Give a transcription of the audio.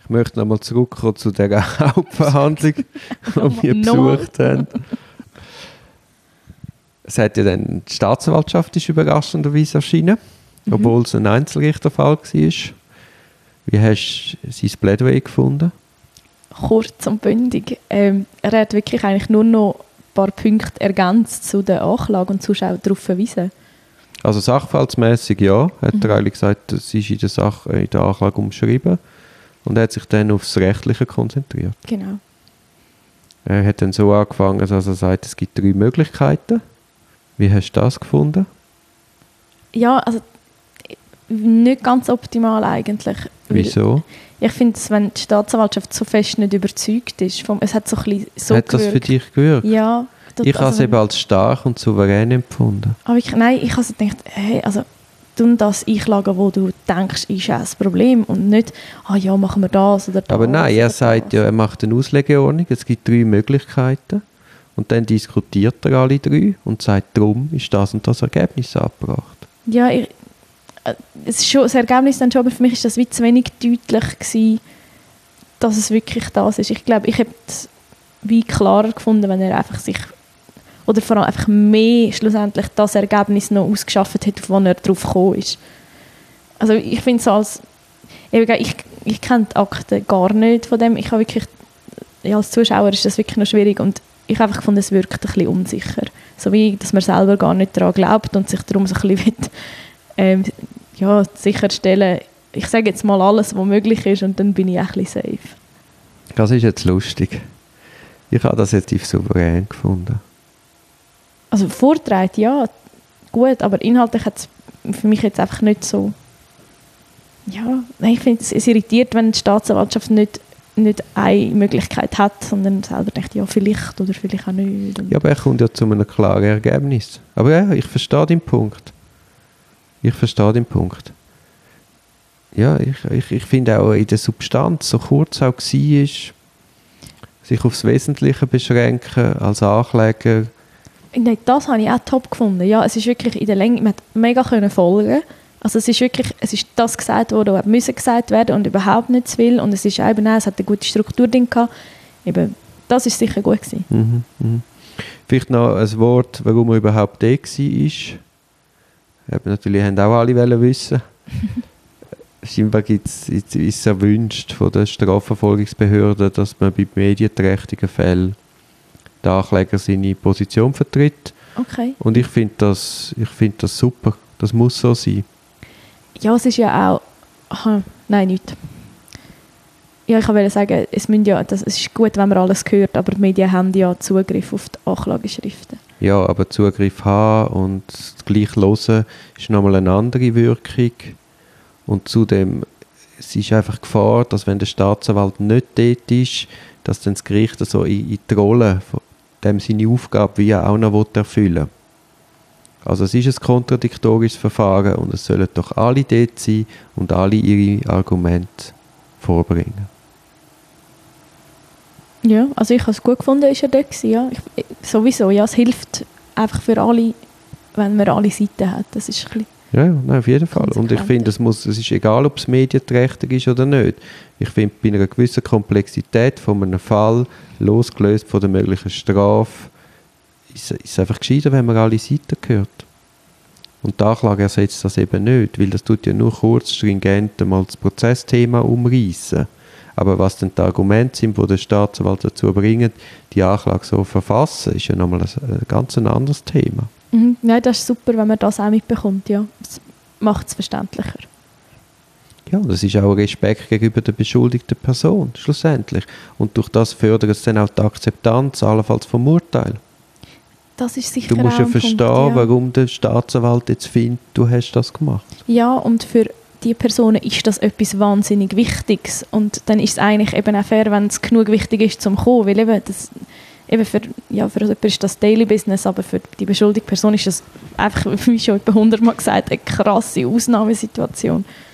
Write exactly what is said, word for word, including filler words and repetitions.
Ich möchte nochmal zurückkommen zu der Hauptverhandlung, die wir besucht haben. Es hat ja dann, die Staatsanwaltschaft ist überraschenderweise erschienen, mhm. obwohl es ein Einzelrichterfall war. Wie hast du sein Plädoyer gefunden? Kurz und bündig. Ähm, er hat wirklich eigentlich nur noch ein paar Punkte ergänzt zu der Anklage und sonst auch darauf verwiesen. Also sachverhaltsmässig ja, hat mhm. er eigentlich gesagt, es ist in der, Sache, in der Anklage umschrieben und er hat sich dann aufs Rechtliche konzentriert. Genau. Er hat dann so angefangen, dass er sagt, es gibt drei Möglichkeiten. Wie hast du das gefunden? Ja, also nicht ganz optimal eigentlich. Wieso? Ich finde, wenn die Staatsanwaltschaft so fest nicht überzeugt ist, vom, es hat so ein bisschen so Hat das gewirkt. für dich gewirkt? Ja. Ich habe es eben als stark und souverän empfunden. Aber ich, nein, ich habe also gedacht, hey, also tu das einklagen, wo du denkst, ist ein Problem und nicht, ah ja, machen wir das oder das. Aber nein, er sagt ja, er macht eine Auslegeordnung, es gibt drei Möglichkeiten und dann diskutiert er alle drei und sagt, darum ist das und das Ergebnis angebracht. Ja, ich, es ist schon, das Ergebnis dann schon, aber für mich ist das wie zu wenig deutlich gewesen, dass es wirklich das ist. Ich glaube, ich hätte es wie klarer gefunden, wenn er einfach sich oder vor allem einfach mehr schlussendlich das Ergebnis noch ausgeschafft hat, auf das er drauf gekommen ist. Also ich finde es als, ich, ich kenne die Akten gar nicht von dem, ich habe wirklich, ja, als Zuschauer ist das wirklich noch schwierig und ich habe einfach gefunden, es wirkt ein bisschen unsicher. So wie, dass man selber gar nicht daran glaubt und sich darum so ein bisschen will, ähm, ja, sicherstellen, ich sage jetzt mal alles, was möglich ist und dann bin ich auch ein bisschen safe. Das ist jetzt lustig. Ich habe das jetzt souverän gefunden. Also Vortrag, ja, gut, aber inhaltlich hat es für mich jetzt einfach nicht so... Ja, ich finde es, es irritiert, wenn die Staatsanwaltschaft nicht, nicht eine Möglichkeit hat, sondern selber denkt, ja, vielleicht oder vielleicht auch nicht. Ja, aber er kommt ja zu einem klaren Ergebnis. Aber ja, ich verstehe den Punkt. Ich verstehe den Punkt. Ja, ich, ich, ich finde auch in der Substanz, so kurz auch war, sich aufs Wesentliche beschränken als Ankläger. Nein, das habe ich auch top gefunden. Ja, es ist wirklich in der Länge, man hat mega können folgen. Also es ist wirklich, es ist das gesagt worden, was müssen gesagt werden und überhaupt nicht zu viel. Und es ist eben auch, es hat eine gute Struktur drin gehabt. Eben, das ist sicher gut gewesen. Mhm, mh. Vielleicht noch ein Wort, warum er überhaupt da war. Eben, natürlich haben auch alle wollen wissen. Scheinbar gibt's, ist es erwünscht von der Strafverfolgungsbehörde, dass man bei medienträchtigen Fällen der Ankläger seine Position vertritt. Okay. Und ich finde das, ich find das super. Das muss so sein. Ja, es ist ja auch... Aha, nein, nicht. Ja, ich wollte sagen, es, ja, das, es ist gut, wenn man alles hört, aber die Medien haben ja Zugriff auf die Anklageschriften. Ja, aber Zugriff haben und gleich hören ist nochmal eine andere Wirkung. Und zudem, es ist einfach Gefahr, dass wenn der Staatsanwalt nicht dort ist, dass dann das Gericht so in, in die Rolle von dem seine Aufgabe wie er auch noch erfüllen will. Also es ist ein kontradiktorisches Verfahren und es sollen doch alle dort sein und alle ihre Argumente vorbringen. Ja, also ich habe es gut gefunden, ist er dort gewesen, ja. Ich, sowieso, ja, es hilft einfach für alle, wenn man alle Seiten hat. Das ist ein bisschen ja, nein, auf jeden Fall. Und ich finde, es, muss, es ist egal, ob es medienträchtig ist oder nicht. Ich finde, bei einer gewissen Komplexität von einem Fall, losgelöst von der möglichen Strafe, ist es einfach gescheiter, wenn man alle Seiten hört. Und die Anklage ersetzt das eben nicht, weil das tut ja nur kurz, stringent einmal das Prozessthema umreißen. Aber was dann die Argumente sind, die der Staatsanwalt dazu bringen, die Anklage so verfassen, ist ja nochmal ein, ein ganz anderes Thema. Mhm. Ja, das ist super, wenn man das auch mitbekommt. Ja. Das macht es verständlicher. Ja, das ist auch ein Respekt gegenüber der beschuldigten Person, schlussendlich. Und durch das fördert es dann auch die Akzeptanz, allenfalls vom Urteil. Das ist sicher du musst auch ja ein verstehen, Punkt, ja. warum der Staatsanwalt jetzt findet, du hast das gemacht. Ja, und für die Personen ist das etwas wahnsinnig Wichtiges. Und dann ist es eigentlich eben auch fair, wenn es genug wichtig ist, zum kommen. Weil eben, das, eben für, ja, für jemanden ist das Daily Business, aber für die beschuldigte Person ist das einfach, wie schon etwa hundertmal gesagt, eine krasse Ausnahmesituation.